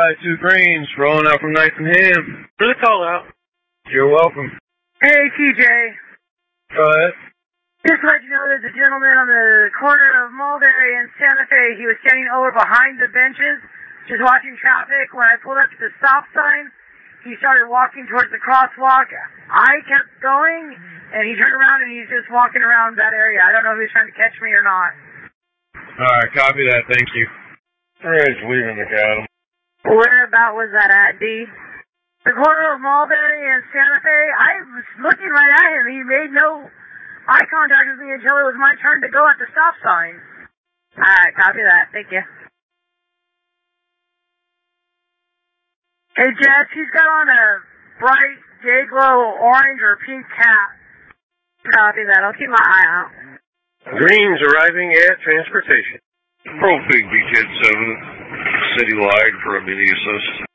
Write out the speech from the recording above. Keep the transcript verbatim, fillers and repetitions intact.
five two Greens, rolling out from Knife and Ham. For the call out. You're welcome. Hey, T J. Go ahead. Just to let you know, there's a gentleman on the corner of Mulberry and Santa Fe. He was standing over behind the benches, just watching traffic. When I pulled up to the stop sign, he started walking towards the crosswalk. I kept going, and he turned around and he's just walking around that area. I don't know if he was trying to catch me or not. Alright, copy that, thank you. Alright, leaving the cattle. Where about was that at, D? The corner of Mulberry and Santa Fe. I was looking right at him. He made no eye contact with me until it was my turn to go at the stop sign. Alright, copy that. Thank you. Hey, Jets, he's got on a bright day glow orange or pink cap. Copy that. I'll keep my eye out. Greens arriving at transportation. Pro Big Beachhead seven, citywide for a mini assist.